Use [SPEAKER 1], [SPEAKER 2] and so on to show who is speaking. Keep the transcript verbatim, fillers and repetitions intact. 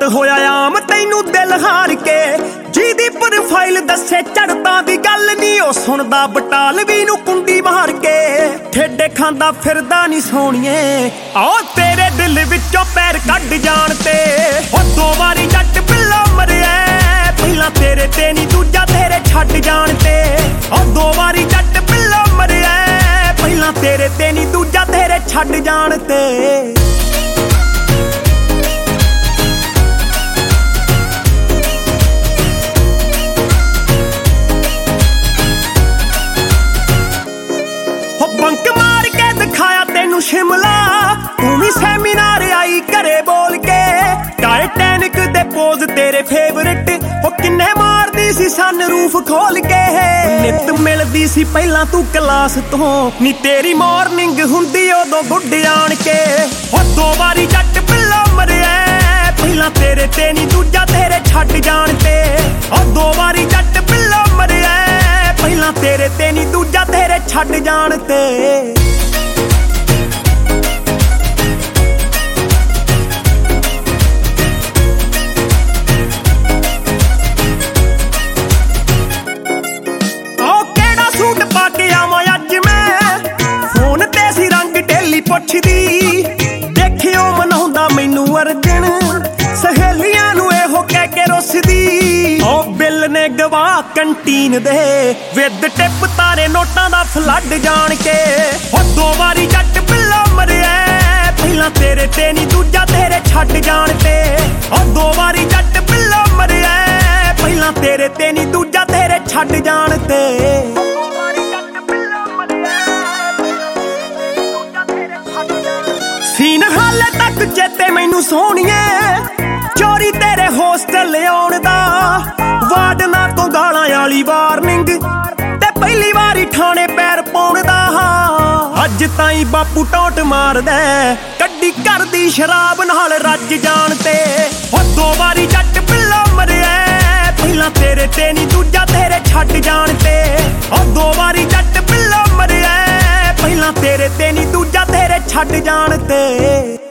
[SPEAKER 1] ਹੋਇਆ ਆਮ ਤੈਨੂੰ ਦਿਲ ਹਾਰ ਕੇ ਜਿਹਦੀ ਪ੍ਰੋਫਾਈਲ ਦੱਸੇ ਚੜਤਾਂ ਦੀ ਗੱਲ ਨਹੀਂ ਉਹ ਸੁਣਦਾ ਬਟਾਲਵੀ ਨੂੰ ਕੁੰਡੀ ਮਾਰ ਕੇ ਠੇਡੇ ਖਾਂਦਾ ਫਿਰਦਾ ਨਹੀਂ ਸੋਹਣੀਏ ਆਓ ਤੇਰੇ ਦਿਲ ਵਿੱਚੋਂ ਪੈਰ ਕੱਢ ਜਾਣ ਤੇ ਉਹ ਦੋ ਵਾਰੀ ਜੱਟ ਬਿੱਲਾ ਮਰਿਆ ਪਹਿਲਾਂ ਤੇਰੇ ਤੇ ਨਹੀਂ ਦੂਜਾ ਤੇਰੇ ਛੱਡ ਜਾਣ ਤੇ ਉਹ ਦੋ ਵਾਰੀ ਜੱਟ ਬਿੱਲਾ ਮਰਿਆ ਪਹਿਲਾਂ ਤੇਰੇ ਤੇ ਨਹੀਂ ਦੂਜਾ ਤੇਰੇ ਛੱਡ ਜਾਣ ਤੇ ਬੰਕ ਮਾਰ ਕੇ ਦਿਖਾਇਆ ਤੈਨੂੰ ਸ਼ਿਮਲਾ ਤੂੰ ਵੀ ਸੈਮੀਨਾਰ ਆਈ ਘਰੇ ਬੋਲ ਕੇ ਟਾਈਟੈਨਿਕ ਦੇ ਪੋਜ਼ ਤੇਰੇ ਫੇਵਰਿਟ ਉਹ ਕਿੰਨੇ ਮਾਰਦੀ ਸੀ ਸਨ ਰੂਫ ਖੋਲ ਕੇ ਨਿੱਤ ਮਿਲਦੀ ਸੀ ਪਹਿਲਾਂ ਤੂੰ ਕਲਾਸ ਤੋਂ ਨੀ ਤੇਰੀ ਮਾਰਨਿੰਗ ਹੁੰਦੀ ਉਦੋਂ ਗੁੱਡ ਆਣ ਕੇ ਉਹ ਦੋ ਵਾਰੀ ਜੱਟ ਬਿੱਲਾ ਮਰਿਆ ਪਹਿਲਾਂ ਤੇਰੇ ਤੇ ਨੀ ਦੂਜਾ ਤੇਰੇ ਛੱਡ ਜਾਣ ਤੇ ਉਹ ਦੋ ਵਾਰੀ ਜੱਟ ਬਿੱਲਾ ਮਰਿਆ ਪਹਿਲਾਂ ਤੇਰੇ ਤੇ ਨੀ ਦੂਜਾ ਤੇਰੇ ਛੱਡ ਜਾਣ ਤੇ ਉਹ ਕਿਹੜਾ ਸੂਟ ਪਾ ਕੇ ਆਵਾਂ ਅੱਜ ਮੈਂ ਫੋਨ ਤੇ ਸੀ ਰੰਗ ਢੇਲੀ ਪੁੱਛਦੀ ਦੇਖਿਓ ਮਨਾਉਂਦਾ ਮੈਨੂੰ ਅਰਜਨ ਸਹੇਲੀਆਂ ਨੂੰ ਇਹੋ ਕਹਿ ਕੇ ਰੁੱਸਦੀ ਉਹ ਬਿੱਲ ਨੇ ਗਵਾ ਕੰਟੀਨ ਦੇ ਵਿਦ ਟਿਪ ਤਾਰੇ ਨੋਟਾਂ ਦਾ ਫਲੱਡ ਜਾਣ ਕੇ ਉਹ ਦੋ ਵਾਰੀ ਜੱਟ ਬਿੱਲਾ ਮਰਿਆ ਪਹਿਲਾਂ ਤੇਰੇ ਤੇ ਨਹੀਂ ਦੂਜਾ ਤੇਰੇ ਛੱਡ ਜਾਣ ਤੇ ਉਹ ਦੋ ਵਾਰੀ ਜੱਟ ਬਿੱਲਾ ਮਰਿਆ ਪਹਿਲਾਂ ਤੇਰੇ ਤੇ ਨਹੀਂ ਦੂਜਾ ਤੇਰੇ ਛੱਡ ਜਾਣ ਤੇ ਸੀਨ ਹਾਲੇ ਤੱਕ ਚੇਤੇ ਮੈਨੂੰ ਸੋਹਣੀਏ ਚੋਰੀ ਤੇਰੇ ਹੋਸਟਲ ਆਉਣ ਦਾ ਵਾਰਡਨਾਂ ਤੋਂ ਗਾਲਾਂ ਵਾਲੀ ਵਾਰਨਿੰਗ ਤੇ ਪਹਿਲੀ ਵਾਰੀ ਠਾਣੇ ਪੈਰ ਪਾਉਣ ਦਾ ਅੱਜ ਤਾਈਂ ਬਾਪੂ ਟੌਟ ਮਾਰਦਾ ਕੱਢੀ ਕਰਦੀ ਸ਼ਰਾਬ ਨਾਲ ਰੱਜ ਜਾਣ ਤੇ ਉਹ ਦੋ ਵਾਰੀ ਜੱਟ ਬਿੱਲਾ ਮਰਿਆ ਪਹਿਲਾਂ ਤੇਰੇ ਤੇ ਨਹੀਂ ਦੂਜਾ ਤੇਰੇ ਛੱਡ ਜਾਣ ਤੇ ਉਹ ਦੋ ਵਾਰੀ ਜੱਟ ਬਿੱਲਾ ਮਰਿਆ ਪਹਿਲਾਂ ਤੇਰੇ ਤੇ ਨਹੀਂ ਦੂਜਾ ਤੇਰੇ ਛੱਡ ਜਾਣ ਤੇ